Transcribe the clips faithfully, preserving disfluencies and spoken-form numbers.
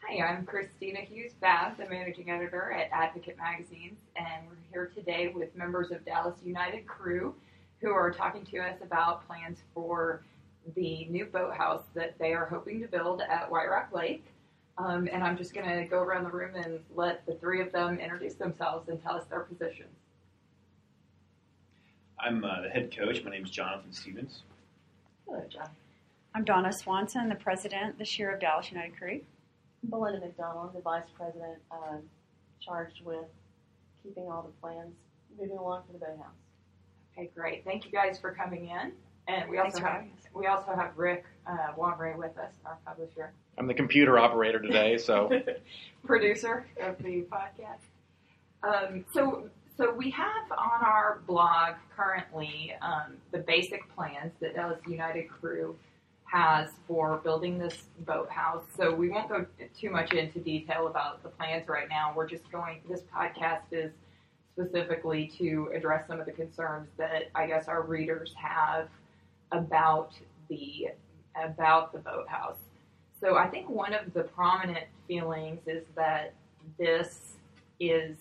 Hi, I'm Christina Hughes-Bass, the managing editor at Advocate Magazines, and we're here today with members of Dallas United Crew who are talking to us about plans for the new boathouse that they are hoping to build at White Rock Lake. Um, and I'm just going to go around the room and let the three of them introduce themselves and tell us their positions. I'm uh, the head coach. My name is Jonathan Stevens. Hello, John. I'm Donna Swanson, the president this year of Dallas United Crew. Belinda McDonald, the vice president, uh, charged with keeping all the plans moving along for the boathouse. Okay, great. Thank you guys for coming in. And we also Thanks have we also have Rick uh, Wamray with us, our publisher. I'm the computer operator today, so producer of the podcast. Um, so so we have on our blog currently um, the basic plans that Dallas United Crew has for building this boathouse. So we won't go too much into detail about the plans right now. We're just going, this podcast is specifically to address some of the concerns that I guess our readers have about the, about the boathouse. So I think one of the prominent feelings is that this is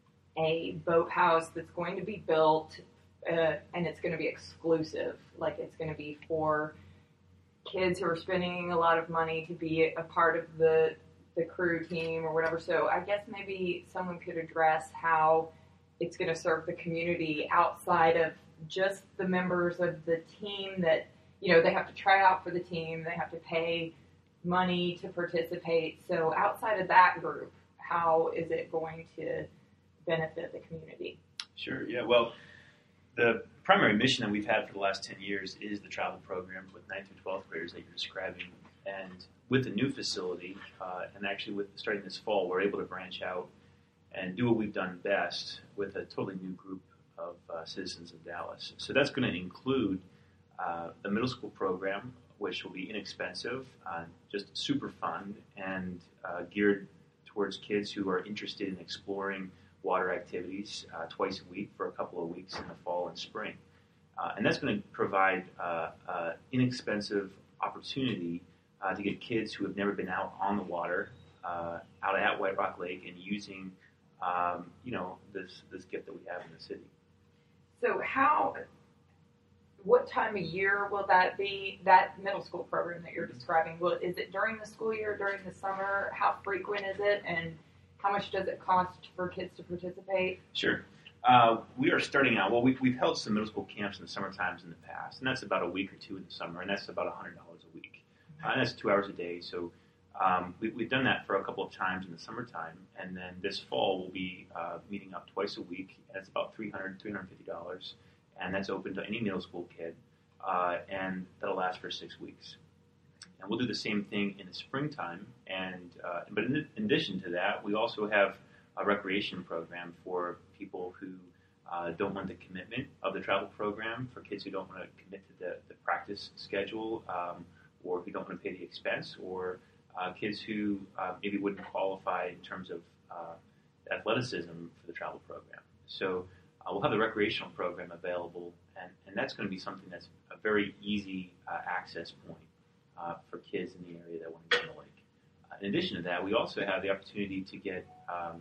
a boathouse that's going to be built uh, and it's going to be exclusive. Like it's going to be for kids who are spending a lot of money to be a part of the the crew team or whatever. So I guess maybe someone could address how it's going to serve the community outside of just the members of the team that, you know, they have to try out for the team, they have to pay money to participate. So outside of that group, how is it going to benefit the community? Sure, yeah. Well, the primary mission that we've had for the last ten years is the travel program with ninth through twelfth graders that you're describing. And with the new facility, uh, and actually with starting this fall, we're able to branch out and do what we've done best with a totally new group of uh, citizens of Dallas. So that's going to include uh, the middle school program, which will be inexpensive, uh, just super fun, and uh, geared towards kids who are interested in exploring water activities uh, twice a week for a couple of weeks in the fall and spring. Uh, and that's going to provide uh, uh, inexpensive opportunity uh, to get kids who have never been out on the water, uh, out at White Rock Lake, and using, um, you know, this this gift that we have in the city. So how, what time of year will that be, that middle school program that you're describing? Will, is it during the school year, during the summer? How frequent is it? And how much does it cost for kids to participate? Sure. Uh, we are starting out, well, we've, we've held some middle school camps in the summer times in the past, and that's about a week or two in the summer, and that's about one hundred dollars a week. Uh, and that's two hours a day, so um, we, we've done that for a couple of times in the summertime, and then this fall we'll be uh, meeting up twice a week, and it's about three hundred dollars, three hundred fifty dollars, and that's open to any middle school kid, uh, and that'll last for six weeks. And we'll do the same thing in the springtime, and uh, but in, in addition to that, we also have a recreation program for people who uh, don't want the commitment of the travel program, for kids who don't want to commit to the, the practice schedule, um, or who don't want to pay the expense, or uh, kids who uh, maybe wouldn't qualify in terms of uh, athleticism for the travel program. So uh, we'll have the recreational program available, and, and that's going to be something that's a very easy uh, access point uh, for kids in the area that want to go to the lake. Uh, in addition to that, we also have the opportunity to get um,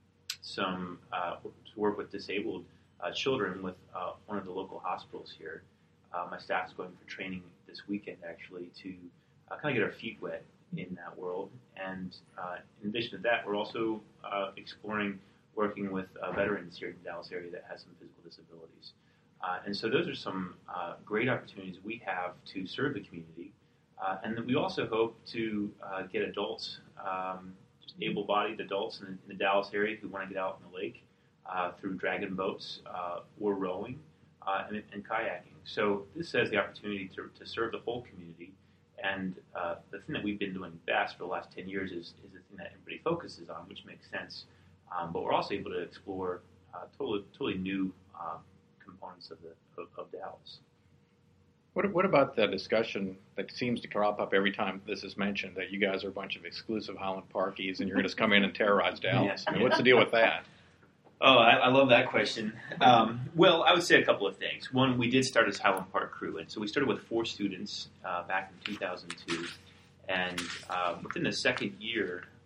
some uh, to work with disabled uh, children with uh, one of the local hospitals here. Uh, my staff is going for training this weekend, actually, to uh, kind of get our feet wet in that world. And uh, in addition to that, we're also uh, exploring working with uh, veterans here in the Dallas area that has some physical disabilities. Uh, and so those are some uh, great opportunities we have to serve the community. Uh, and then we also hope to uh, get adults, um, just able-bodied adults in the, in the Dallas area who want to get out in the lake uh, through dragon boats uh, or rowing uh, and, and kayaking. So this has the opportunity to, to serve the whole community. And uh, the thing that we've been doing best for the last ten years is, is the thing that everybody focuses on, which makes sense. Um, but we're also able to explore uh, totally, totally new uh, components of, the, of, of Dallas. What, what about the discussion that seems to crop up every time this is mentioned, that you guys are a bunch of exclusive Highland Parkies and you're going to just come in and terrorize Dallas? Yeah. I mean, what's the deal with that? Oh, I, I love that question. Um, well, I would say a couple of things. One, we did start as Highland Park Crew, and so we started with four students uh, back in two thousand two. And uh, within the second year,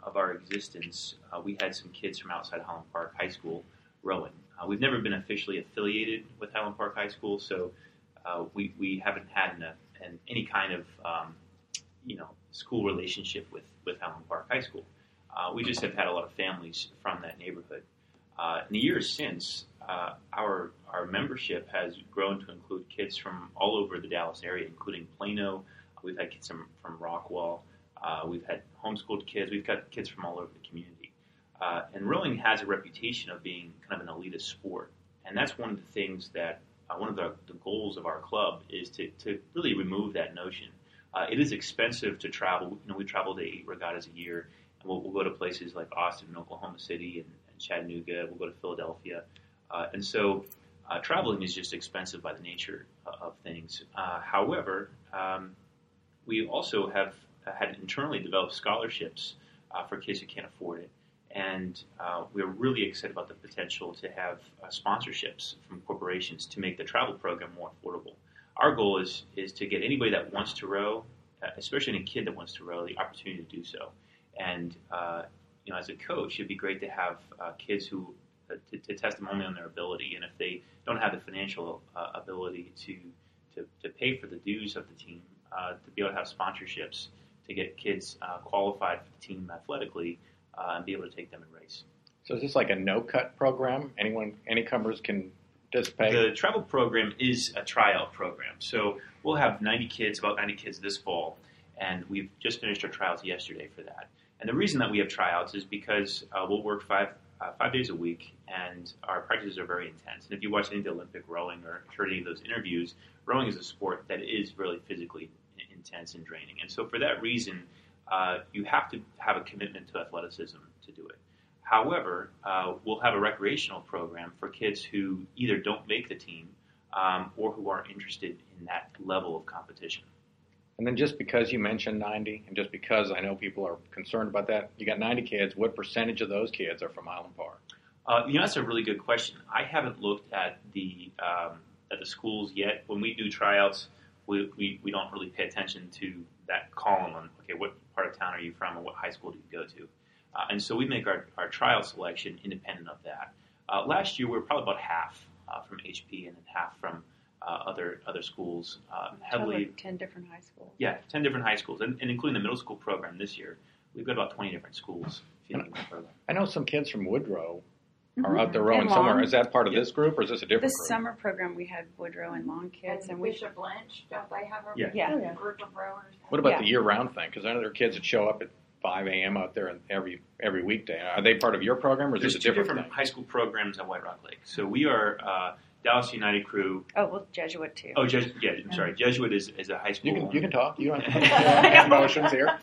of our existence, uh, we had some kids from outside Highland Park High School rowing. Uh, we've never been officially affiliated with Highland Park High School, so uh, we we haven't had an, an, any kind of um, you know school relationship with with Highland Park High School. Uh, we just have had a lot of families from that neighborhood. Uh, in the years since, uh, our our membership has grown to include kids from all over the Dallas area, including Plano. We've had kids from, from Rockwall. Uh, we've had homeschooled kids. We've got kids from all over the community. Uh, and rowing has a reputation of being kind of an elitist sport. And that's one of the things that, uh, one of the, the goals of our club is to, to really remove that notion. Uh, it is expensive to travel. You know, we travel to eight regattas a year. And we'll, we'll go to places like Austin and Oklahoma City and, and Chattanooga. We'll go to Philadelphia. Uh, and so uh, traveling is just expensive by the nature uh, of things. Uh, however, um, we also have had internally developed scholarships uh, for kids who can't afford it. And uh, we're really excited about the potential to have uh, sponsorships from corporations to make the travel program more affordable. Our goal is is to get anybody that wants to row, uh, especially any kid that wants to row, the opportunity to do so. And uh, you know, as a coach, it'd be great to have uh, kids who uh, to, to test them only on their ability. And if they don't have the financial uh, ability to, to to pay for the dues of the team, uh, to be able to have sponsorships to get kids uh, qualified for the team athletically uh, and be able to take them and race. So is this like a no-cut program? Anyone, any comers can participate? The travel program is a tryout program. So we'll have ninety kids, about ninety kids this fall, and we've just finished our trials yesterday for that. And the reason that we have tryouts is because uh, we'll work five uh, five days a week, and our practices are very intense. And if you watch any of the Olympic rowing or heard any of those interviews, rowing is a sport that is really physically intense and draining. And so for that reason, uh, you have to have a commitment to athleticism to do it. However, uh, we'll have a recreational program for kids who either don't make the team um, or who aren't interested in that level of competition. And then just because you mentioned ninety, and just because I know people are concerned about that, you got ninety kids, what percentage of those kids are from Highland Park? Uh, you know, that's a really good question. I haven't looked at the um, at the schools yet. When we do tryouts, we, we, we don't really pay attention to that column on, okay, what part of town are you from or what high school do you go to? Uh, and so we make our, our trial selection independent of that. Uh, last year, we were probably about half uh, from H P and then half from uh, other other schools. Uh, heavily, Total ten different high schools. Yeah, ten different high schools, and, and including the middle school program this year. We've got about twenty different schools feeding the program. I know some kids from Woodrow are Mm-hmm. out there rowing And somewhere. Long. Is that part of Yeah. this group, or is this a different This group? summer program we had Woodrow and Long kids, And and we Bishop Lynch, don't they have a Yeah. Yeah. Oh, yeah. group of rowers? What about Yeah. the year-round thing? Because I know there are kids that show up at five a.m. out there every every weekday. Are they part of your program, or is There's this a two different, different thing? high school programs at White Rock Lake. So we are uh, Dallas United Crew. oh well, Jesuit too. Oh, Jes- yeah, I'm sorry. Jesuit is, is a high school. You can you can talk. You don't have to emotions here.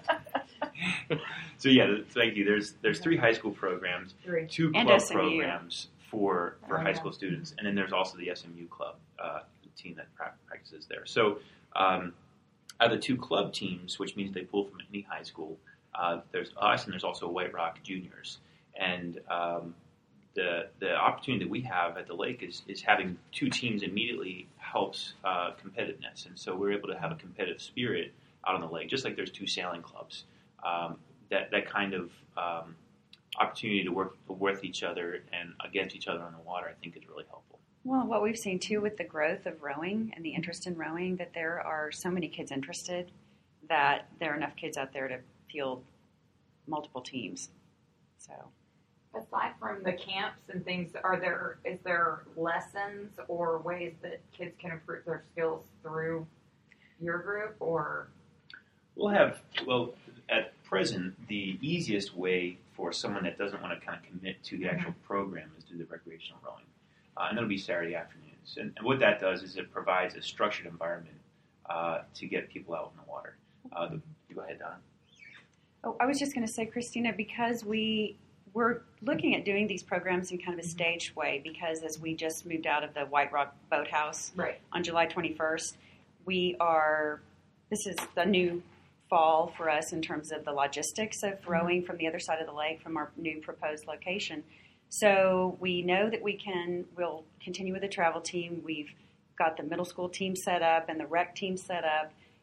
So yeah, th- thank you. There's there's three high school programs, Three. two And club S M U. programs for for Oh, high yeah. school students, and then there's also the S M U club uh, team that pra- practices there. So um, out of the two club teams, which means they pull from any high school, uh, there's us and there's also White Rock Juniors, and um, the the opportunity that we have at the lake is is having two teams immediately helps uh, competitiveness, and so we're able to have a competitive spirit out on the lake, just like there's two sailing clubs. Um, that that kind of um, opportunity to work with each other and against each other on the water, I think, is really helpful. Well, what we've seen too with the growth of rowing and the interest in rowing, that there are so many kids interested that there are enough kids out there to field multiple teams. So, Aside from the camps and things, are there is there lessons or ways that kids can improve their skills through your group, or We'll have, well, at present, the easiest way for someone that doesn't want to kind of commit to the actual program is do the recreational rowing. Uh, and that'll be Saturday afternoons. And, and what that does is it provides a structured environment uh, to get people out in the water. Uh, the, go ahead, Don. oh, I was just going to say, Christina, because we we're looking at doing these programs in kind of a staged way, because as we just moved out of the White Rock Boathouse right? on July twenty-first, we are. This is the new fall for us in terms of the logistics of rowing from the other side of the lake from our new proposed location. So we know that we can, we'll continue with the travel team. We've got the middle school team set up and the rec team set up.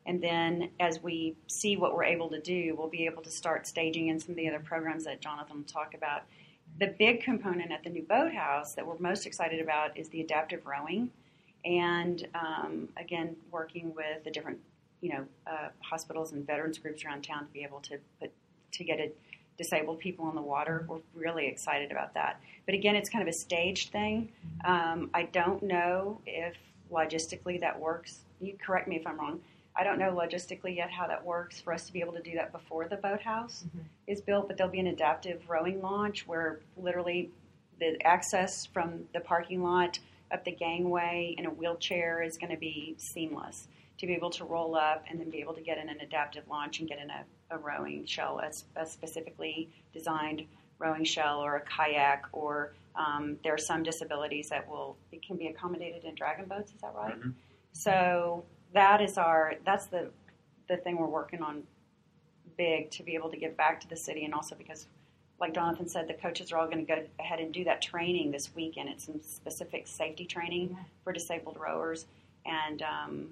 And then as we see what we're able to do, we'll be able to start staging in some of the other programs that Jonathan will talk about. The big component at the new boathouse that we're most excited about is the adaptive rowing. And um, again, working with the different, you know, uh, hospitals and veterans groups around town to be able to put to get a disabled people on the water. We're really excited about that. But again, it's kind of a staged thing. Um, I don't know if logistically that works. You correct me if I'm wrong. I don't know logistically yet how that works for us to be able to do that before the boathouse mm-hmm. is built, but there'll be an adaptive rowing launch where literally the access from the parking lot up the gangway in a wheelchair is going to be seamless to be able to roll up and then be able to get in an adaptive launch and get in a, a rowing shell, a, a specifically designed rowing shell or a kayak, or um, there are some disabilities that will it can be accommodated in dragon boats. Is that right? Mm-hmm. So that is our that's the the thing we're working on big to be able to give back to the city, and also because, like Jonathan said, the coaches are all going to go ahead and do that training this weekend. It's some specific safety training yeah. for disabled rowers. And um,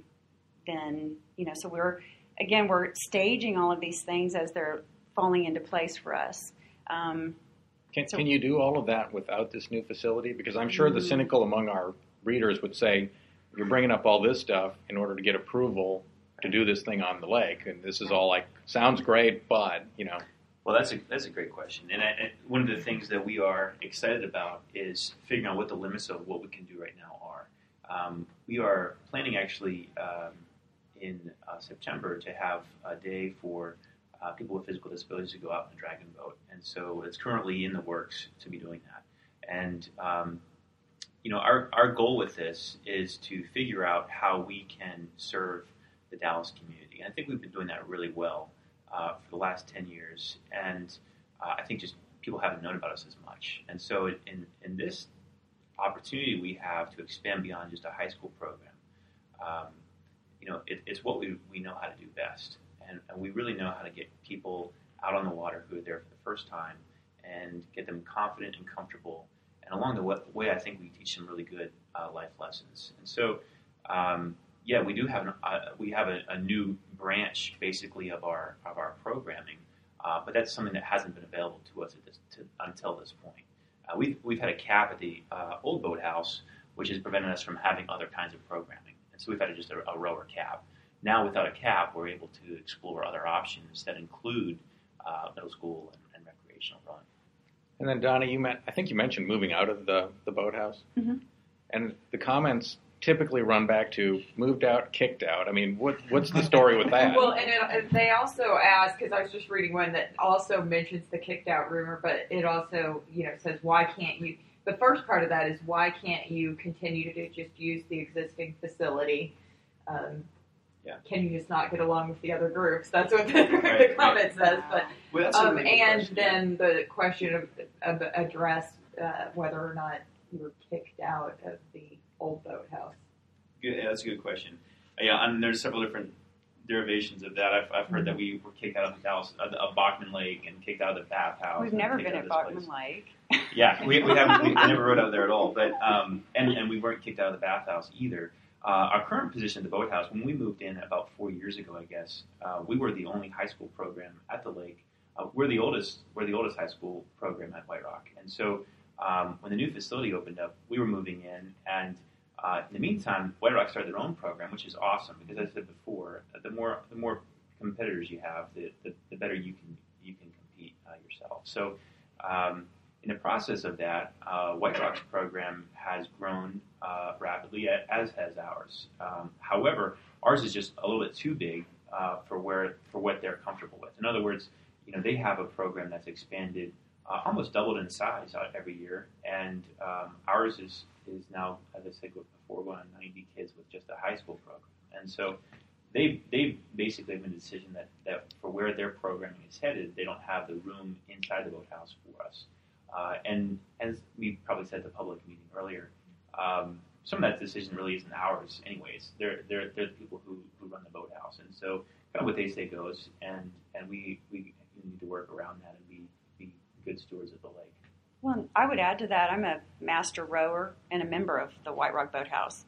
then, you know, so we're, again, we're staging all of these things as they're falling into place for us. Um, can, so, can you do all of that without this new facility? Because I'm sure mm-hmm. the cynical among our readers would say, you're bringing up all this stuff in order to get approval to do this thing on the lake. And this is all like, sounds great, but, you know. Well, that's a that's a great question, and, I, and one of the things that we are excited about is figuring out what the limits of what we can do right now are. Um, we are planning actually um, in uh, September to have a day for uh, people with physical disabilities to go out in a dragon boat, and so it's currently in the works to be doing that. And um, you know, our our goal with this is to figure out how we can serve the Dallas community, and I think we've been doing that really well. Uh, for the last ten years, and uh, I think just people haven't known about us as much. And so in, in this opportunity we have to expand beyond just a high school program, um, you know, it, it's what we, we know how to do best. And, and we really know how to get people out on the water who are there for the first time and get them confident and comfortable. And along the way, I think we teach them really good uh, life lessons. And so, um, yeah, we do have an, uh, we have a, a new branch basically of our of our programming, uh, but that's something that hasn't been available to us at this, to, until this point. Uh, we've we've had a cap at the uh, old boathouse, which has prevented us from having other kinds of programming, and so we've had just a, a rower cap. Now, without a cap, we're able to explore other options that include uh, middle school and, and recreational rowing. And then, Donna, you meant I think you mentioned moving out of the the boathouse, mm-hmm. and the comments typically run back to moved out, kicked out. I mean, what what's the story with that? Well, and it, they also ask, because I was just reading one that also mentions the kicked out rumor, but it also, you know, says why can't you? The first part of that is why can't you continue to do, just use the existing facility? Um, yeah. Can you just not get along with the other groups? That's what the, right, the comment right. says. But well, that's um, a really and question. then the question of, of addressed uh, whether or not you were kicked out of the old boathouse. Good, yeah, that's a good question. Uh, yeah, and there's several different derivations of that. I've, I've heard that we were kicked out of the Dallas, uh, of Bachman Lake, and kicked out of the bathhouse. We've never been at Bachman Lake. Yeah, we, we haven't. We never rode out there at all. But um, and and we weren't kicked out of the bathhouse either. Uh, our current position at the boathouse, when we moved in about four years ago, I guess, uh, we were the only high school program at the lake. Uh, we're the oldest. We're the oldest high school program at White Rock, and so um, when the new facility opened up, we were moving in, and uh, in the meantime, White Rock started their own program, which is awesome because, as I said before, the more the more competitors you have, the the, the better you can you can compete uh, yourself. So, um, in the process of that, uh, White Rock's program has grown uh, rapidly, as has ours. Um, however, ours is just a little bit too big uh, for where for what they're comfortable with. In other words, you know, they have a program that's expanded, uh, almost doubled in size every year, and um, ours is is now, as I said before, going on ninety kids with just a high school program. And so they've, they've basically made a decision that, that for where their programming is headed, they don't have the room inside the boathouse for us. Uh, and as we probably said at the public meeting earlier, um, some of that decision really isn't ours anyways. They're, they're, they're the people who, who run the boathouse. And so kind of what they say goes, and, and we, we need to work around that and be, be good stewards of the lake. Well, I would add to that, I'm a master rower and a member of the White Rock Boathouse.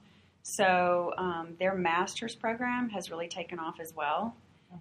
So um, their master's program has really taken off as well.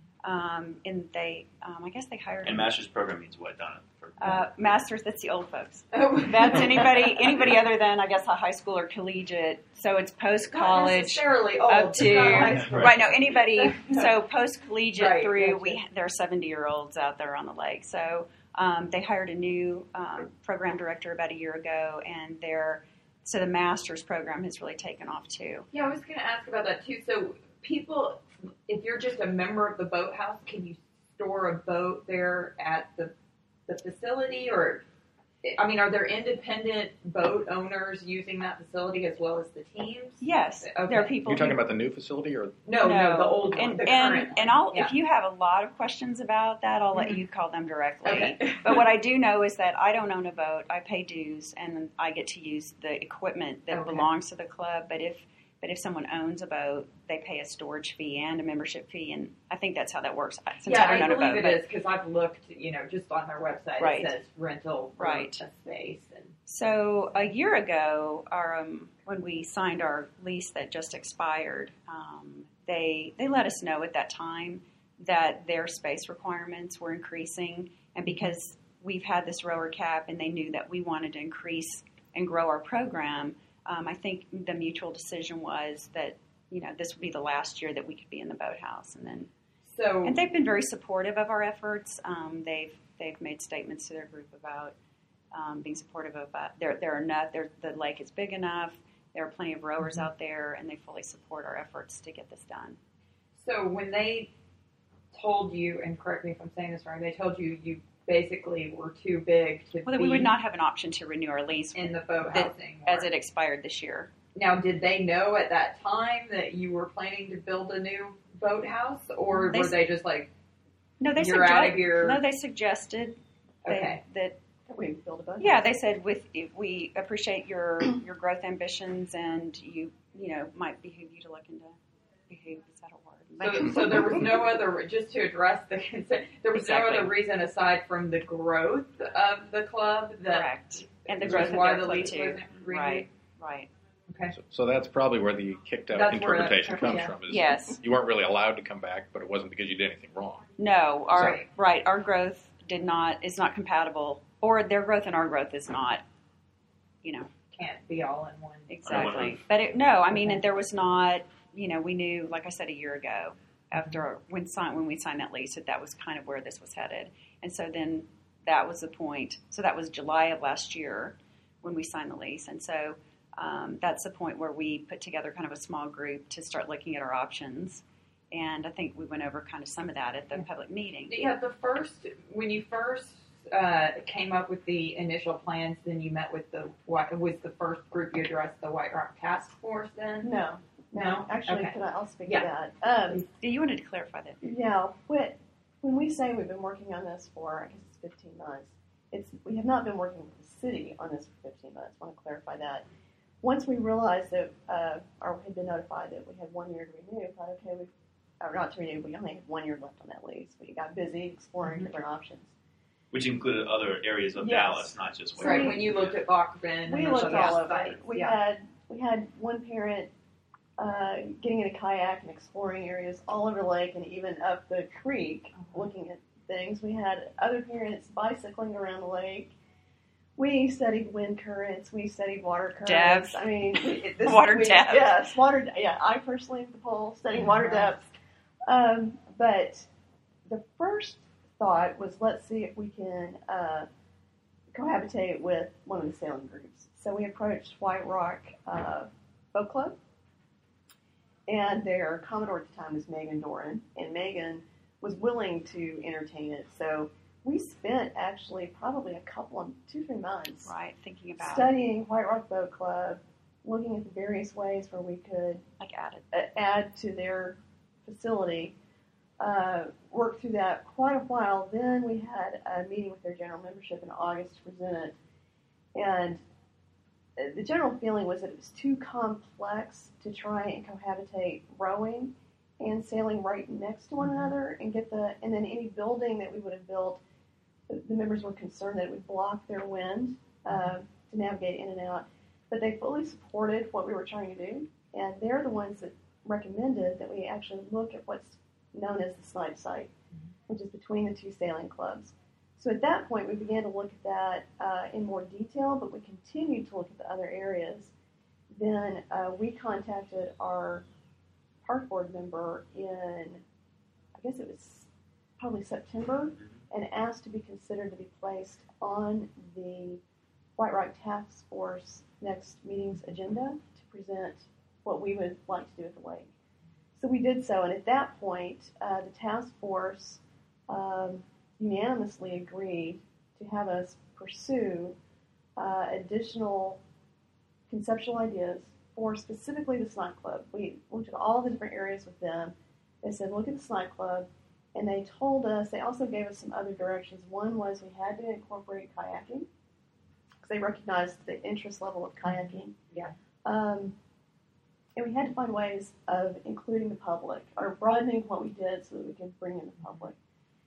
Um, and they, um, I guess they hired. And master's program means what, Donna? For, uh, masters. That's the old folks. Oh. That's anybody anybody other than I guess a high school or collegiate. So it's post Not college necessarily old. up to Not high school. right. No, anybody. So post collegiate Right, through. gotcha. We there are seventy year olds out there on the lake. So um, they hired a new um, program director about a year ago, and they're so the master's program has really taken off too. Yeah, I was going to ask about that too. So people, if you're just a member of the boathouse, can you store a boat there at the the facility, or I mean, are there independent boat owners using that facility as well as the teams? Yes, Okay. there are people. You're talking who, about the new facility, or No, no, the old one, and the and current and one. I'll Yeah. if you have a lot of questions about that, I'll let Mhm. you call them directly. Okay. But what I do know is that I don't own a boat. I pay dues, and I get to use the equipment that Okay. belongs to the club. But if but if someone owns a boat, they pay a storage fee and a membership fee, and I think that's how that works. Since Yeah, I I don't own a believe boat, it but is because I've looked, you know, just on their website. Right. It says rental for Right. a space. And So a year ago, our, um, when we signed our lease that just expired, um, they they let us know at that time that their space requirements were increasing, and because we've had this rower cap, and they knew that we wanted to increase and grow our program, um, I think the mutual decision was that you know this would be the last year that we could be in the boathouse, and then so, and they've been very supportive of our efforts. Um, they've they've made statements to their group about. Um, being supportive of uh, there, there are enough. There, the lake is big enough. There are plenty of rowers Mm-hmm. out there, and they fully support our efforts to get this done. so when they told you, and correct me if I'm saying this wrong, they told you you basically were too big to Well, that be we would not have an option to renew our lease in the boathouse that- anymore. as it expired this year. Now, did they know at that time that you were planning to build a new boathouse, or They were s- they just like, No, they You're suggest- out of here. No, they suggested that, okay, that We build a boat. yeah, they said with if we appreciate your your growth ambitions, and you you know might behoove you to look into behoove is that a word? so, so there was no other, just to address the concern, there was Exactly. no other reason aside from the growth of the club that Correct, and the was growth of why their the club lease too. wasn't renewed? Right, right. Okay. so, so that's probably where the kicked out That's where that- interpretation comes yeah. from. Is Yes. you weren't really allowed to come back, but it wasn't because you did anything wrong. No, our Right. right, our growth did not is not compatible, or their growth and our growth is not, you know, Can't be all in one. exactly. roof. But it, no, I mean, Okay. there was not, you know, we knew, like I said, a year ago, after when sign when we signed that lease, that that was kind of where this was headed, and so then that was the point. So that was July of last year when we signed the lease, and so um, that's the point where we put together kind of a small group to start looking at our options. And I think we went over kind of some of that at the public meeting. Yeah, the first, when you first uh, came up with the initial plans, then you met with the, what was the first group you addressed, the White Rock Task Force then? No, No? Actually, Okay. can I, I'll speak Yeah. to that. Um, Yeah, you wanted to clarify that. yeah, when, when we say we've been working on this for, I guess it's fifteen months, it's we have not been working with the city on this for fifteen months. I want to clarify that. Once we realized that, uh, or had been notified that we had one year to renew, I thought, okay, we, or not to renew, we only had one year left on that lease. We got busy exploring Mhm. different options. Which included other areas of Yes. Dallas, not just White Right, Rock. when you looked at Bachman. We and looked those all other over. sites, We yeah. had we had one parent uh, getting in a kayak and exploring areas all over the lake and even up the creek, Uh-huh. looking at things. We had other parents bicycling around the lake. We studied wind currents. We studied water currents. Depth. I mean, it, this, Water we, depth. Yes, water. Yeah, I personally at the pole studying water Uh-huh. depth. Um, but the first thought was, let's see if we can uh, cohabitate with one of the sailing groups. So we approached White Rock uh, Boat Club, and their commodore at the time was Megan Doran, and Megan was willing to entertain it. So we spent actually probably a couple of two, three months Right, thinking about studying White Rock Boat Club, looking at the various ways where we could like added. uh, add to their facility. Uh, worked through that quite a while. Then we had a meeting with their general membership in August to present it, and uh, the general feeling was that it was too complex to try and cohabitate rowing and sailing right next to one another, and get the and then any building that we would have built, the, the members were concerned that it would block their wind uh, to navigate in and out. But they fully supported what we were trying to do. and they're the ones that recommended that we actually look at what's known as the Snipe site, which is between the two sailing clubs. So at that point, we began to look at that uh, in more detail, but we continued to look at the other areas. Then uh, we contacted our park board member in, I guess it was probably September, and asked to be considered to be placed on the White Rock Task Force next meeting's agenda to present what we would like to do at the lake. So we did so, and at that point, uh, the task force um, unanimously agreed to have us pursue uh, additional conceptual ideas for specifically the Snipe Club. We looked at all the different areas with them. They said, look at the Snipe Club, and they told us, they also gave us some other directions. One was we had to incorporate kayaking, because they recognized the interest level of kayaking. Yeah. Um, and we had to find ways of including the public, or broadening what we did so that we could bring in the public.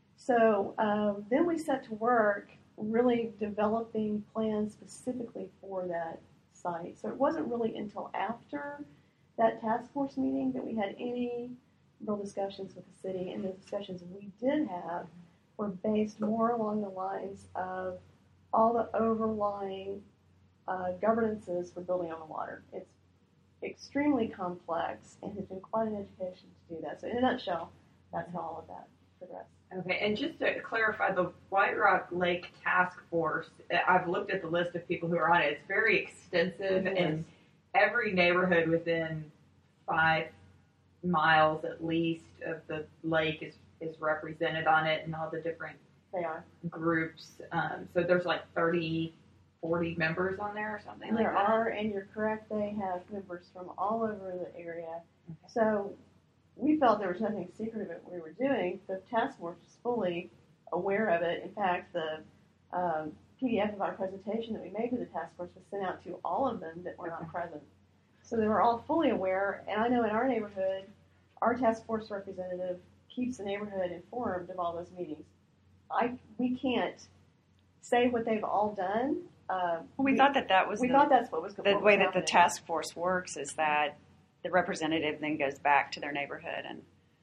So um, then we set to work really developing plans specifically for that site. So it wasn't really until after that task force meeting that we had any real discussions with the city, and the discussions we did have were based more along the lines of all the overlying uh, governances for building on the water. It's extremely complex and has been quite an education to do that. So in a nutshell, that's how all of that progressed. Okay, and just to clarify, the White Rock Lake Task Force, I've looked at the list of people who are on it. It's very extensive, It and every neighborhood within five miles at least of the lake is, is represented on it, and all the different They are. groups. Um, so there's like thirty, forty members on there or something There like that? are, and you're correct, they have members from all over the area. Okay. So we felt there was nothing secret about what we were doing. The task force was fully aware of it. In fact, the um, P D F of our presentation that we made to the task force was sent out to all of them that were not present. So they were all fully aware, and I know in our neighborhood, our task force representative keeps the neighborhood informed of all those meetings. I we can't say what they've all done. Uh, Well, we, thought that that was we the, thought that's what was the what was way that the happening. task force works is that the representative then goes back to their neighborhood and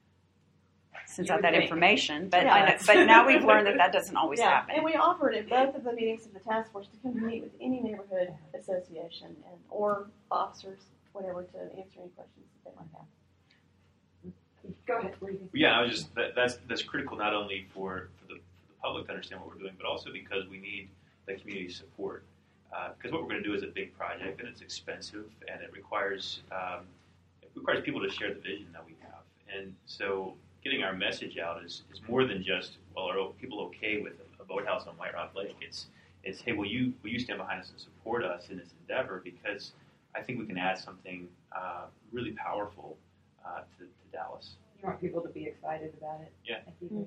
sends You out would that think. information. But Yeah. I know, but now we've learned that that doesn't always Yeah, happen. and we offered at both of the meetings of the task force to come to meet with any neighborhood association and or officers, whatever, to answer any questions that they might have. Go ahead. What do you think? Yeah, I was just that, that's that's critical not only for, for the for the public to understand what we're doing, but also because we need the community support. Because uh, what we're going to do is a big project, and it's expensive, and it requires um, it requires people to share the vision that we have. And so, getting our message out is, is more than just, well, are people okay with a, a boathouse on White Rock Lake? It's it's hey, will you will you stand behind us and support us in this endeavor? Because I think we can add something uh, really powerful uh, to, to Dallas. You want people to be excited about it. Yeah. I think.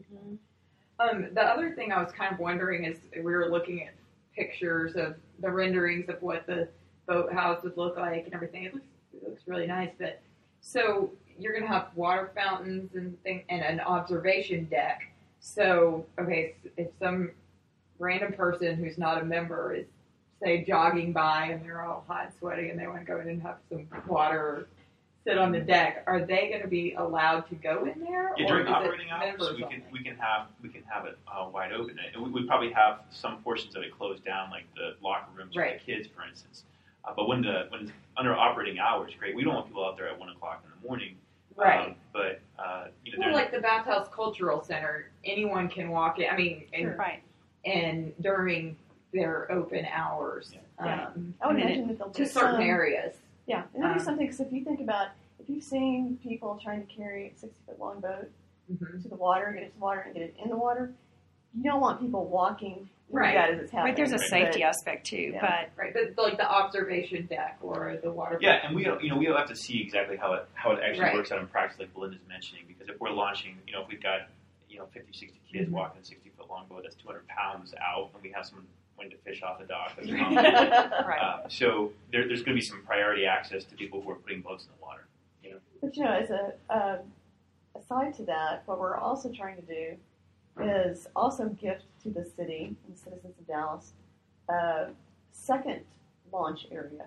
Um, the other thing I was kind of wondering is we were looking at pictures of the renderings of what the boathouse would look like and everything. It looks it looks really nice. But so you're going to have water fountains and thing and an observation deck. So okay, if some random person who's not a member is say jogging by and they're all hot and sweaty and they want to go in and have some water or sit on the deck, are they going to be allowed to go in there? Yeah, or during is it operating hours, members we can only? we can have we can have it uh, wide open. And we, we probably have some portions of it closed down, like the locker rooms Right. for the kids, for instance. Uh, but when the when it's under operating hours, great. We don't want people out there at one o'clock in the morning. Right. Um, but uh, you know, Well, there's- like the Bathhouse Cultural Center, anyone can walk in. I mean, and, Right. and during their open hours Yeah. um, I would And then imagine that there'll to be certain some, areas. Yeah, and that'd be Um, something, because if you think about, if you've seen people trying to carry a sixty-foot long boat Mm-hmm. to the water, get it to the water, and get it in the water, you don't want people walking through Right. that as it's happening. Right, there's a Right. safety But- aspect too, Yeah. but Right, but like the observation deck or the water. yeah, and we you know we have to see exactly how it how it actually Right. works out in practice, like Belinda's mentioning. Because if we're launching, you know, if we've got you know fifty, sixty kids Mhm. walking a sixty foot long boat, that's two hundred pounds out, and we have someone wanting to fish off the dock. That's right. Uh, so there, there's going to be some priority access to people who are putting boats in the water. You know, But you know, as a um, aside to that, what we're also trying to do is also gift to the city and the citizens of Dallas a second launch area.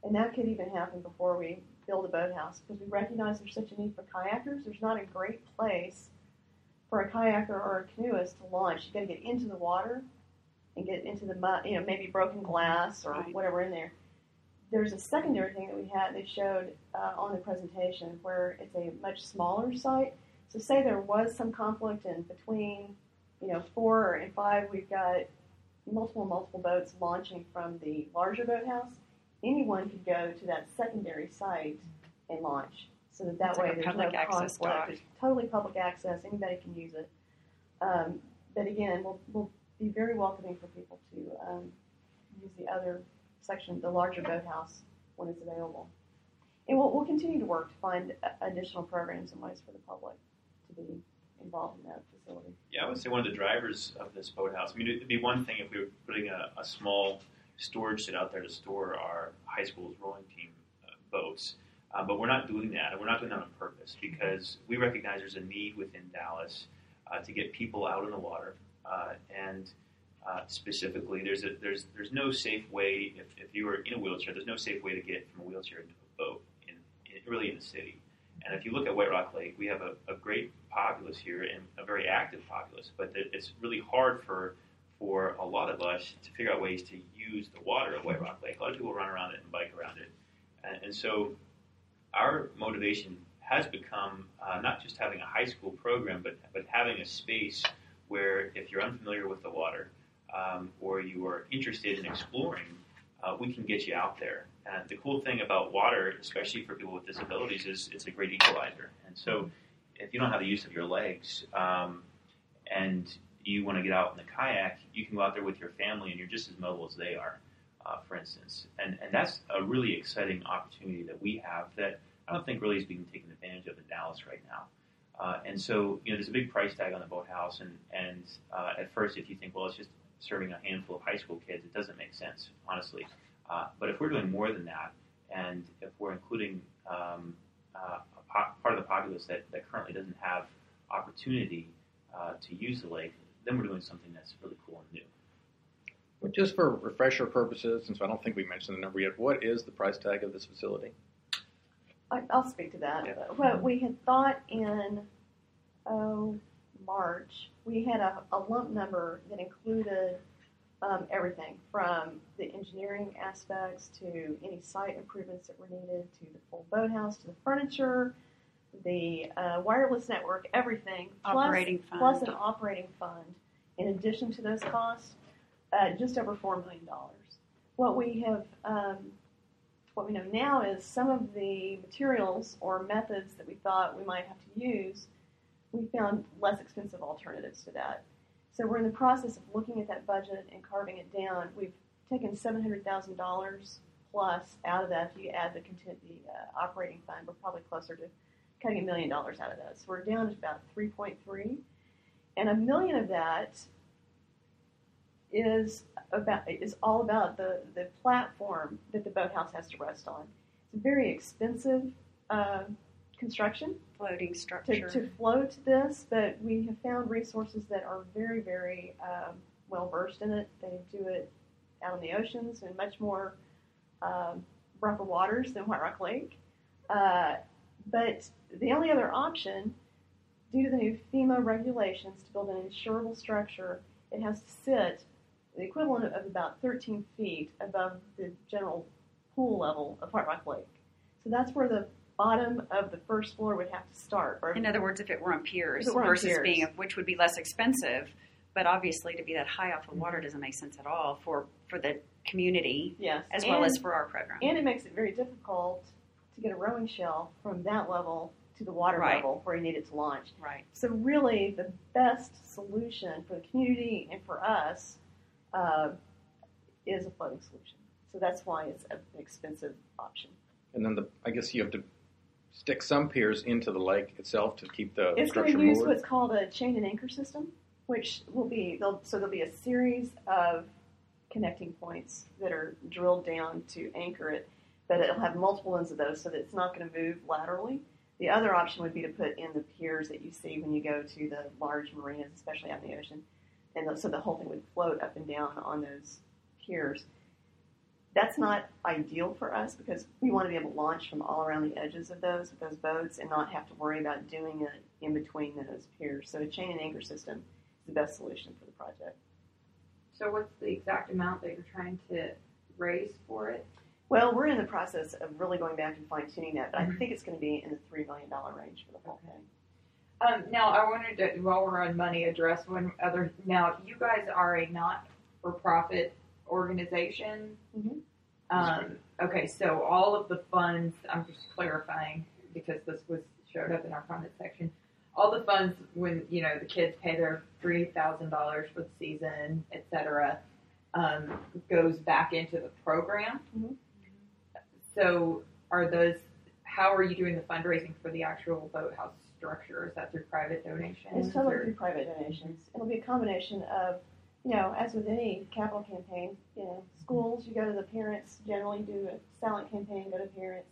And that could even happen before we build a boathouse, because we recognize there's such a need for kayakers. There's not a great place for a kayaker or a canoeist to launch. You've got to get into the water and get into the mud, you know, maybe broken glass or Right. whatever in there. There's a secondary thing that we had, they showed uh, on the presentation, where it's a much smaller site. So say there was some conflict in between, you know, four and five, we've got multiple, multiple boats launching from the larger boathouse. Anyone could go to that secondary site and launch. So that that It's way like a there's public no access conflict. dock. It's totally public access. Anybody can use it. Um, but again, we'll, we'll be very welcoming for people to um, use the other section, the larger boathouse, when it's available. And we'll, we'll continue to work to find a- additional programs and ways for the public to be involved in that facility. Yeah, I would say one of the drivers of this boathouse, I mean, it'd be one thing if we were putting a, a small storage shed out there to store our high school's rowing team uh, boats, uh, but we're not doing that, and we're not doing that on purpose, because we recognize there's a need within Dallas uh, to get people out in the water, uh, and uh, specifically, there's a, there's there's no safe way, if, if you were in a wheelchair, there's no safe way to get from a wheelchair into a boat, in, in really in the city. And if you look at White Rock Lake, we have a, a great populace here and a very active populace, but it's really hard for for a lot of us to figure out ways to use the water at White Rock Lake. A lot of people run around it and bike around it. And, and so our motivation has become uh, not just having a high school program, but, but having a space where if you're unfamiliar with the water um, or you are interested in exploring, uh, we can get you out there. And the cool thing about water, especially for people with disabilities, is it's a great equalizer. And so if you don't have the use of your legs um, and you want to get out in the kayak, you can go out there with your family and you're just as mobile as they are, uh, for instance. And, and that's a really exciting opportunity that we have that I don't think really is being taken advantage of in Dallas right now. Uh, and so, you know, there's a big price tag on the boathouse. And, and uh, at first, if you think, well, it's just serving a handful of high school kids, it doesn't make sense, honestly. Uh, but if we're doing more than that, and if we're including um, uh, a po- part of the populace that, that currently doesn't have opportunity uh, to use the lake, then we're doing something that's really cool and new. But just for refresher purposes, since I don't think we mentioned the number yet, what is the price tag of this facility? I, I'll speak to that. Yeah. What we had thought in oh, March, we had a, a lump number that included um, everything from the engineering aspects to any site improvements that were needed, to the full boathouse, to the furniture, the uh, wireless network, everything, Operating plus, fund. plus an operating fund. In addition to those costs, uh, just over four million dollars. What we have, um, what we know now is some of the materials or methods that we thought we might have to use, we found less expensive alternatives to that. So we're in the process of looking at that budget and carving it down. We've taken seven hundred thousand dollars plus out of that. If you add the, content, the uh, operating fund, we're probably closer to cutting a million dollars out of that. So we're down to about three point three. And a million of that is about is all about the, the platform that the boathouse has to rest on. It's a very expensive uh, construction. Floating To, structure. to float this, but we have found resources that are very, very um, well versed in it. They do it out in the oceans in much more um, rougher waters than White Rock Lake. Uh, but the only other option, due to the new FEMA regulations to build an insurable structure, it has to sit the equivalent of about thirteen feet above the general pool level of White Rock Lake. So that's where the bottom of the first floor would have to start. Or In other words, if it were on piers If it were on versus piers. being, which would be less expensive, but obviously to be that high off the water doesn't make sense at all for, for the community yes, as and, well as for our program. and it makes it very difficult to get a rowing shell from that level to the water Right. level where you need it to launch. Right. So really, the best solution for the community and for us uh, is a floating solution. So that's why it's an expensive option. And then the, I guess you have to stick some piers into the lake itself to keep the It's going structure to use moored. what's called a chain and anchor system, which will be they'll, so there'll be a series of connecting points that are drilled down to anchor it, but it'll have multiple ones of those so that it's not going to move laterally. The other option would be to put in the piers that you see when you go to the large marinas, especially out in the ocean, and the, so the whole thing would float up and down on those piers. That's not ideal for us because we want to be able to launch from all around the edges of those with those boats and not have to worry about doing it in between those piers. So a chain and anchor system is the best solution for the project. So what's the exact amount that you're trying to raise for it? Well, we're in the process of really going back and fine tuning that, but Mm-hmm. I think it's going to be in the three million dollars range for the whole thing. Um, now, I wanted to, while we're on money, address one other. Now, you guys are a not-for-profit organization. Mm-hmm. Um, okay, so all of the funds, I'm just clarifying because this was showed up in our comment section. All the funds, when you know the kids pay their three thousand dollars for the season, et cetera, um, goes back into the program. Mhm. So, are those? How are you doing the fundraising for the actual boathouse structure? Is that through private donations? It's totally or- through private donations. It'll be a combination of, you know, as with any capital campaign, you know, schools, you go to the parents, generally do a silent campaign, go to parents,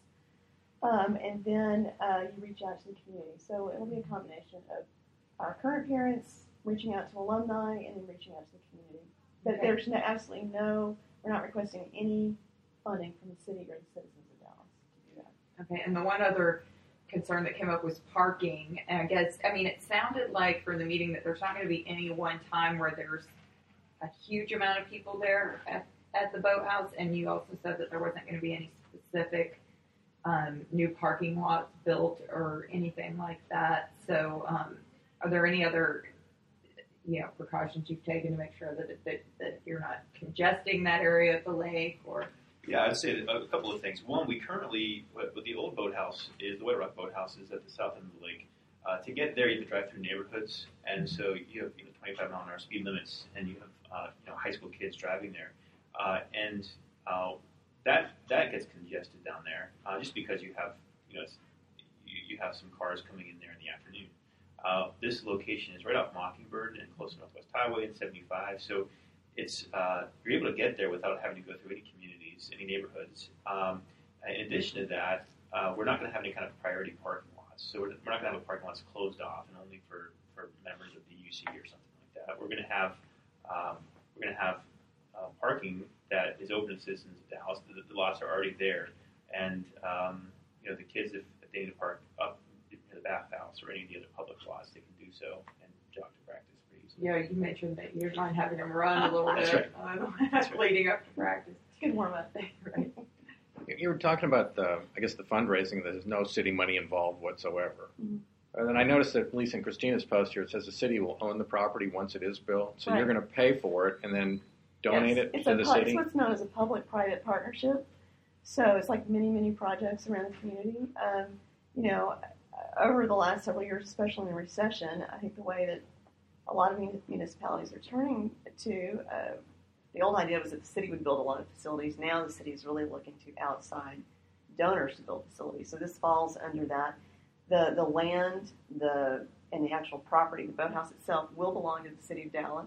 um, and then uh, you reach out to the community. So it'll be a combination of our current parents reaching out to alumni and then reaching out to the community. But Okay. there's no, absolutely no, we're not requesting any funding from the city or the citizens of Dallas to do that. Okay, and the one other concern that came up was parking. And I guess, I mean, it sounded like from the meeting that there's not going to be any one time where there's a huge amount of people there at, at the boathouse, and you also said that there wasn't going to be any specific um, new parking lots built or anything like that. So, um, are there any other, you know, precautions you've taken to make sure that it, that, that you're not congesting that area of the lake or? Yeah, I'd say a couple of things. One, we currently, with the old boathouse, is the White Rock Boathouse is at the south end of the lake. Uh, to get there, you have to drive through neighborhoods, and so you have you know twenty-five mile an hour speed limits, and you have uh, you know high school kids driving there, uh, and uh, that that gets congested down there uh, just because you have you know it's, you, you have some cars coming in there in the afternoon. Uh, this location is right off Mockingbird and close to Northwest Highway and seventy-five, so it's uh, you're able to get there without having to go through any communities, any neighborhoods. Um, in addition to that, uh, we're not going to have any kind of priority parking lots. So we're, we're not going to have a parking lot that's closed off and only for, for members of the U C or something like that. We're going to have um, we're going to have uh, parking that is open to citizens of Dallas. The, the lots are already there, and um, you know the kids, if, if they need to park up in the bathhouse or any of the other public lots, they can do so and jog to practice pretty easily. Yeah, you mentioned that you're not having them run a little That's bit right. um, That's right. leading up to practice. It's a good warm up. Right. You were talking about, the, I guess, the fundraising. There's no city money involved whatsoever. Mhm. And then I noticed that, at least in Christina's post here, it says the city will own the property once it is built. So Right. you're going to pay for it and then donate Yes. it it's to a, the pu- city? It's what's known as a public-private partnership. So it's like many, many projects around the community. Um, you know, over the last several years, especially in the recession, I think the way that a lot of mun- municipalities are turning to, uh, the old idea was that the city would build a lot of facilities. Now the city is really looking to outside donors to build facilities. So this falls under that. The the land, the and the actual property, the boathouse itself, will belong to the city of Dallas.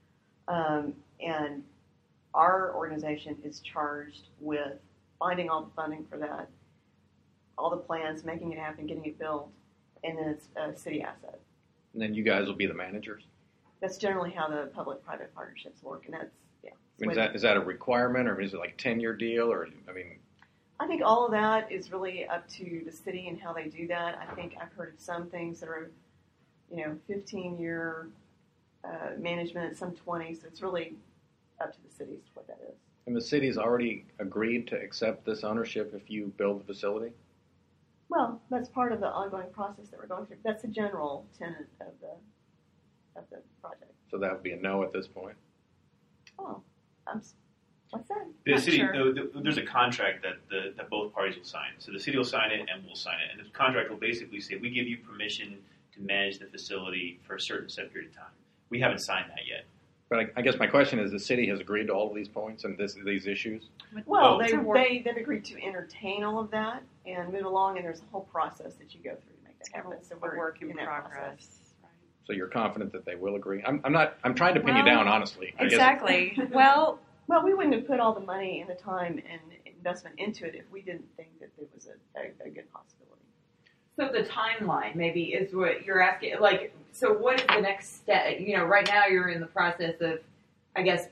Um, and our organization is charged with finding all the funding for that, all the plans, making it happen, getting it built, and then it's a city asset. And then you guys will be the managers? That's generally how the public-private partnerships work, and that's, yeah. I mean, is that, is that a requirement, or is it like a ten-year deal? Or I mean, I think all of that is really up to the city and how they do that. I think I've heard of some things that are, you know, fifteen-year uh, management, some twenty, so it's really up to the cities what that is. and the city's already agreed to accept this ownership if you build the facility? Well, that's part of the ongoing process that we're going through. That's the general tenet of the of the project. So that would be a no at this point. Oh, I'm. s- What's that? The Not city, sure. no, the, there's a contract that the, that both parties will sign. So the city will sign it, and we'll sign it. And the contract will basically say we give you permission to manage the facility for a certain set period of time. We haven't signed that yet. But I, I guess my question is, the city has agreed to all of these points and this, these issues? Well, Oh. they, To work- they, they've agreed to entertain all of that and move along, and there's a whole process that you go through to make that happen. So A we're work in that progress. process. So you're confident that they will agree? I'm, I'm not. I'm trying to pin you Well, down, honestly. I guess. Exactly. Well, Well, we wouldn't have put all the money and the time and investment into it if we didn't think that it was a, a, a good possibility. So the timeline maybe is what you're asking. Like, so what is the next step? You know, right now you're in the process of, I guess,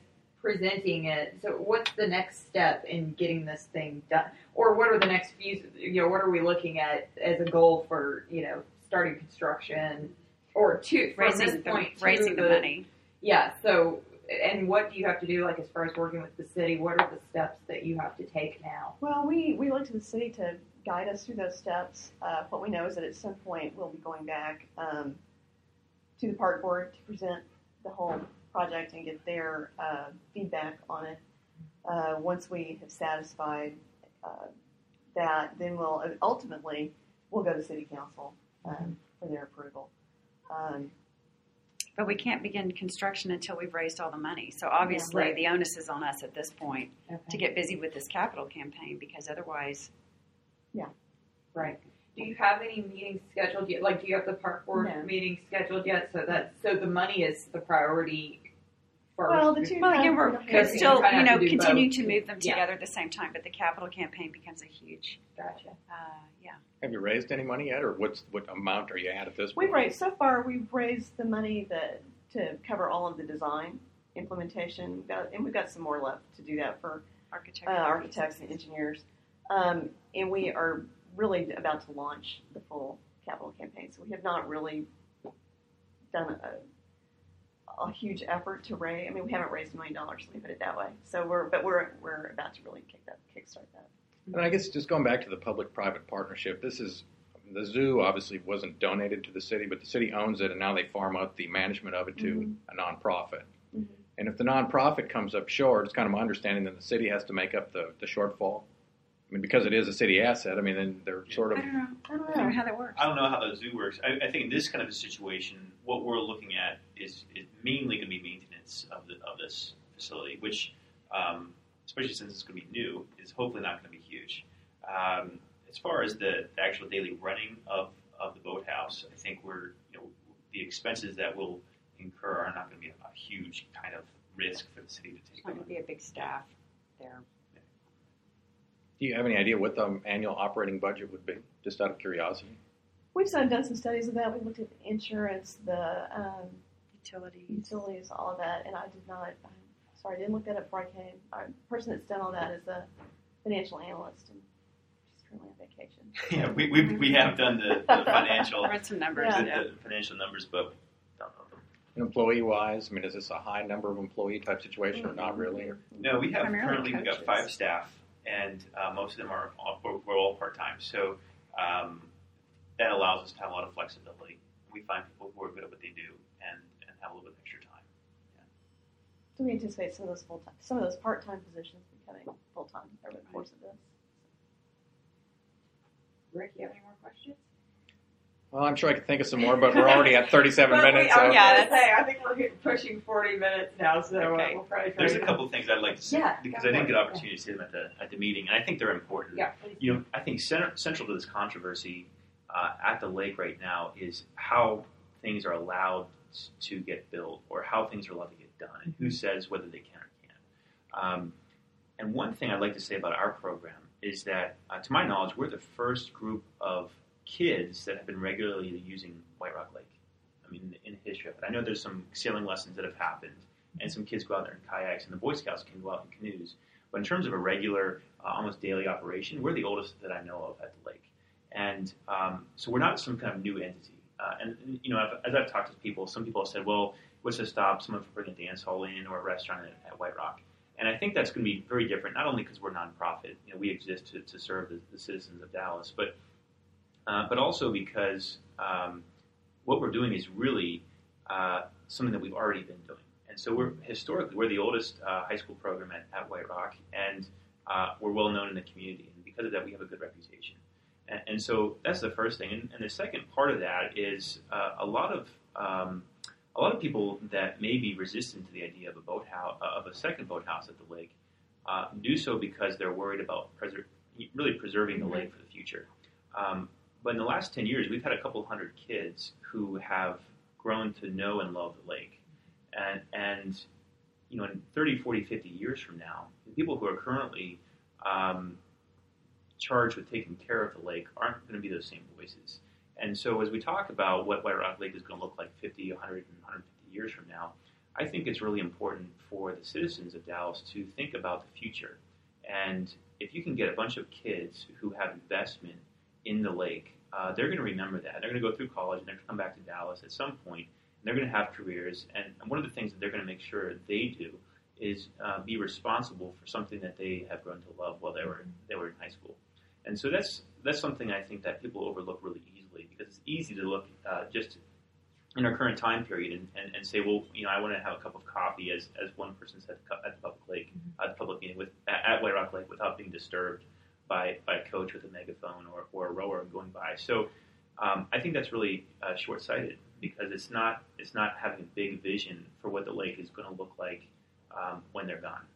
presenting it. So what's the next step in getting this thing done? Or what are the next few, you know, what are we looking at as a goal for, you know, starting construction or to, from Raising this the, point to raising the, the money. Yeah, so, and what do you have to do, like, as far as working with the city? What are the steps that you have to take now? Well, we, we look to the city to guide us through those steps. Uh, what we know is that at some point we'll be going back um, to the park board to present the whole project and get their uh, feedback on it. Uh, once we have satisfied uh, that, then we'll ultimately we'll go to city council um, for their approval. Um, But we can't begin construction until we've raised all the money. So obviously, Yeah, right. the onus is on us at this point Okay. to get busy with this capital campaign, because otherwise, Right. Do you have any meetings scheduled yet? Like, do you have the park board No. meeting scheduled yet? So that so the money is the priority first. Well, the two well, again, we're we don't we're Because you still, kinda you have know, to do continue both. to move them Yeah. together at the same time. But the capital campaign becomes a huge, Gotcha. uh, yeah. Have you raised any money yet, or what's what amount are you at at this point? We've raised so far. We've raised the money that to cover all of the design implementation. We've got, and we've got some more left to do that for Architect. uh, architects and engineers. Um, and we are really about to launch the full capital campaign. So we have not really done a, a huge effort to raise. I mean, we haven't raised a million dollars. Let me put it that way. So we're, but we're we're about to really kick that kickstart that. And I guess just going back to the public-private partnership, this is the zoo obviously wasn't donated to the city, but the city owns it, and now they farm out the management of it to Mhm. a nonprofit. Mhm. And if the nonprofit comes up short, it's kind of my understanding that the city has to make up the, the shortfall. I mean, because it is a city asset, I mean, then they're sort I of. don't know. I don't I don't know know. how that works. I don't know how the zoo works. I, I think in this kind of a situation, what we're looking at is, is mainly going to be maintenance of the of this facility, which, um, especially since it's going to be new, is hopefully not going to be huge. Um, as far as the actual daily running of, of the boathouse, I think we're you know the expenses that we'll incur are not going to be a huge kind of risk for the city to It's take not on. going to be a big staff there. Do you have any idea what the annual operating budget would be, just out of curiosity? We've done done some studies of that. We looked at the insurance, the um, Utilities. utilities, all of that, and I did not. I'm sorry, I didn't look that up before I came. Our person that's done all that is a financial analyst, and she's currently on vacation. Yeah, we, we, we have done the, the financial I read some numbers. Yeah. the, Yeah. the financial numbers, but don't know them. Employee-wise, I mean, is this a high number of employee type situation, or not really? Or? No, we have Primarily currently we've got coaches. five staff, and uh, most of them are all, we're, we're all part time. So um, that allows us to have a lot of flexibility. We find people who are good at what they do and, and have a little bit of extra time. So we anticipate some of those full time, some of those part time positions becoming full time over the course of this. Rick, you have any more questions? Well, I'm sure I could think of some more, but we're already at thirty-seven But we- minutes. I So. was Yeah, gonna that's- say, I think we're hitting- pushing forty minutes now, so uh, Okay. we'll probably try There's a to- couple of things I'd like to say Yeah, because go I for didn't it. get an opportunity to see them at the at the meeting, and I think they're important. Yeah, please. You know, I think center, central to this controversy uh, at the lake right now is how things are allowed to get built or how things are allowed to get done, and who says whether they can or can't. Um, and one thing I'd like to say about our program is that, uh, to my knowledge, we're the first group of kids that have been regularly using White Rock Lake. I mean, in the history of it. I know there's some sailing lessons that have happened, and some kids go out there in kayaks, and the Boy Scouts can go out in canoes. But in terms of a regular, uh, almost daily operation, we're the oldest that I know of at the lake. And um, so we're not some kind of new entity. Uh, and, and, you know, I've, as I've talked to people, some people have said, well, what's to stop someone from bringing a dance hall in or a restaurant at, at White Rock? And I think that's going to be very different, not only because we're nonprofit, you know, we exist to, to serve the, the citizens of Dallas, but uh, but also because um, what we're doing is really uh, something that we've already been doing. And so we're historically, we're the oldest uh, high school program at, at White Rock, and uh, we're well known in the community. And because of that, we have a good reputation. And, and so that's the first thing. And, and the second part of that is uh, a lot of um, a lot of people that may be resistant to the idea of a boathouse, uh, of a second boathouse at the lake, uh, do so because they're worried about preser- really preserving the lake for the future. Um, but in the last ten years, we've had a couple hundred kids who have grown to know and love the lake. And, and you know, in thirty, forty, fifty years from now, the people who are currently um, charged with taking care of the lake aren't going to be those same voices. And so as we talk about what White Rock Lake is going to look like fifty, one hundred, and one hundred fifty years from now, I think it's really important for the citizens of Dallas to think about the future. And if you can get a bunch of kids who have investment in the lake, uh, they're going to remember that. They're going to go through college and they're going to come back to Dallas at some point, and they're going to have careers. And one of the things that they're going to make sure they do is uh, be responsible for something that they have grown to love while they were they were in high school. And so that's that's something I think that people overlook really easily, because it's easy to look uh, just in our current time period and, and, and say, well, you know, I want to have a cup of coffee, as, as one person said at the public lake, mm-hmm. at the public meeting with at, at White Rock Lake, without being disturbed by, by a coach with a megaphone or, or a rower going by. So um, I think that's really uh, short-sighted, because it's not it's not having a big vision for what the lake is going to look like um, when they're gone.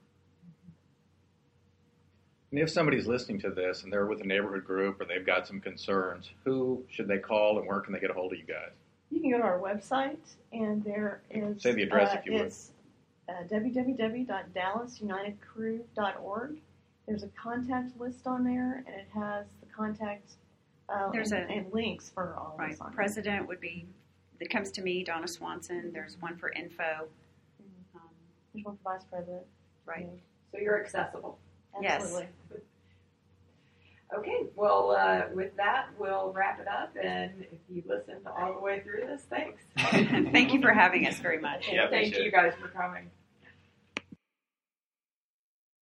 And if somebody's listening to this and they're with a neighborhood group or they've got some concerns, who should they call and where can they get a hold of you guys? You can go to our website, and there is... Say the address uh, if you would. It's uh, w w w dot dallas united crew dot org. There's a contact list on there, and it has the contact uh, There's and, a- and links for all of Right. us on President would be, that comes to me, Donna Swanson. There's one for info. Um, There's one for vice president. right. So you're accessible. Yes. Absolutely. Okay, well, uh, with that, we'll wrap it up. And if you listened all the way through this, thanks. Thank you for having us very much. Yeah, Thank appreciate you it. guys for coming.